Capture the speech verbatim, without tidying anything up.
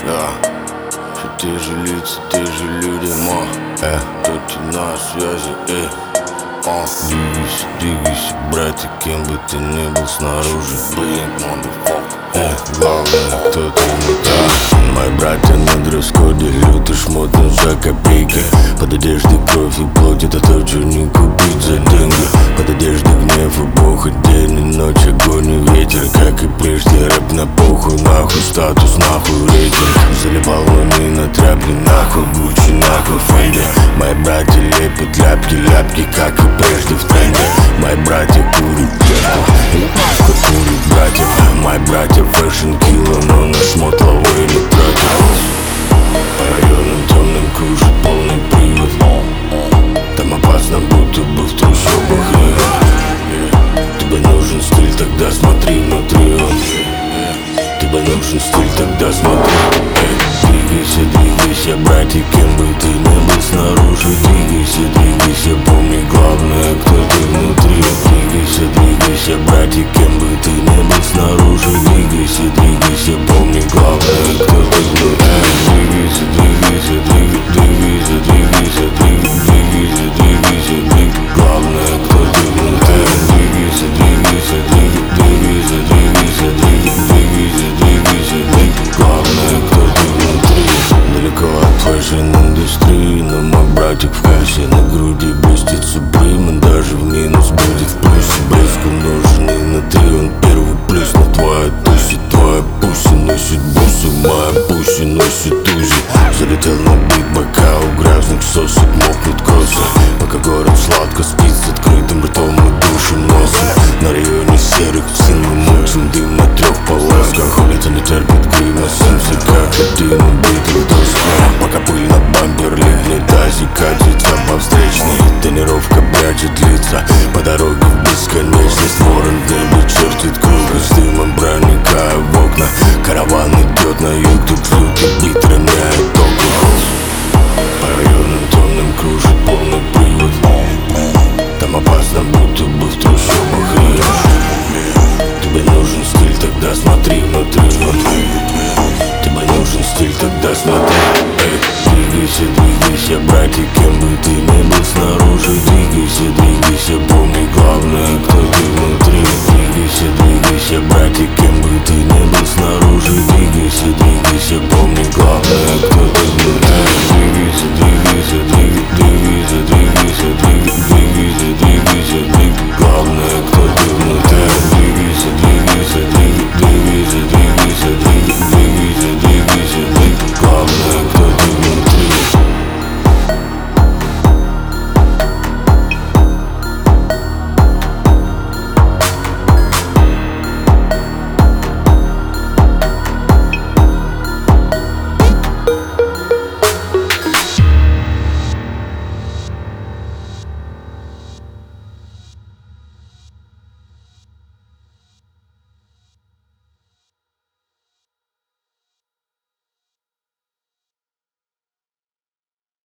Да, все те же лица, те же люди, ма. Э, кто-то на связи, э. А, двигайся, двигайся, братик, кем бы ты ни был снаружи. Блин, motherfucker. Э, главное, кто ты внутри. Мои братья на дресс-коде, лютый шмот за копейки. Под одеждой кровь и плоть, это то, что не купить за деньги. Под одеждой гнев и бог, день и ночь, огонь и ветер. Как и прежде, рэп на похуй, нахуй, статус, нахуй, рейтинг. Заливал луны на тряпки, нахуй, Гуччи, нахуй, Фенди. Мои братья лепят ляпки, ляпки, как и прежде в тренде. Мои братья курят пешку, и пашка курит братьев. Мои братья фэшн килла, но наш мод лавы не тратит. По районам темным кружит полный привод. Там опасно, будто бы в трущобах. Тебе нужен стиль, тогда смотри внутри он. Тебе нужен стиль, тогда смотри. Двигайся, двигайся, братик, кем бы ты ни был снаружи. Двигайся, двигайся, помни, главное, кто ты внутри. Двигайся, двигайся, братик, кем бы ты ни был снаружи. Двигайся, двигайся, помни, главное, кто ты внутри. Двигайся, двигайся, двигайся, двигайся, двигайся, двигайся, двигайся, двигайся, главное, кто ты внутри. Двигайся, двигайся, двигайся, двигайся, двигайся, двигайся, двигайся, двигайся, главное, кто ты внутри. Далеко от фэшн-индустрии, но мой братик в кассе. На груди блестит Supreme, и даже в минус будет в плюсе. Блеску нужен и внутри он первый плюс. На твоя туси, твоя пуси носит бусы, моя пуси носит узи. Залетел на бит, бока у грязных сосок мокнут косы. Пока город сладко спит с открытым ртом и душим носом. На районе серых цен мы мутим дым на трех полосках. Улица не терпит грима, симсы как один убитый доска. Пока пыль на бампер липнет, тазик катится по встречной. Тренировка прячет лица по дороге в бесконечность. Ворон в небе чертит круги с дымом, проникая в окна. Караван идет на юг, тут лютый бит роняет окна. По районам темным кружит полный привод. Там опасно, будто бы в трущобах. Тебе нужен стиль, тогда смотри внутри. Тебе нужен стиль, тогда смотри. Эй, двигайся, двигайся, братик, кем бы ты ни был снаружи. Двигайся, двигайся, помни, главное, кто ты внутри. Двигайся, двигайся, братик, кем бы ты ни был снаружи. Двигайся, двигайся, помни, главное, кто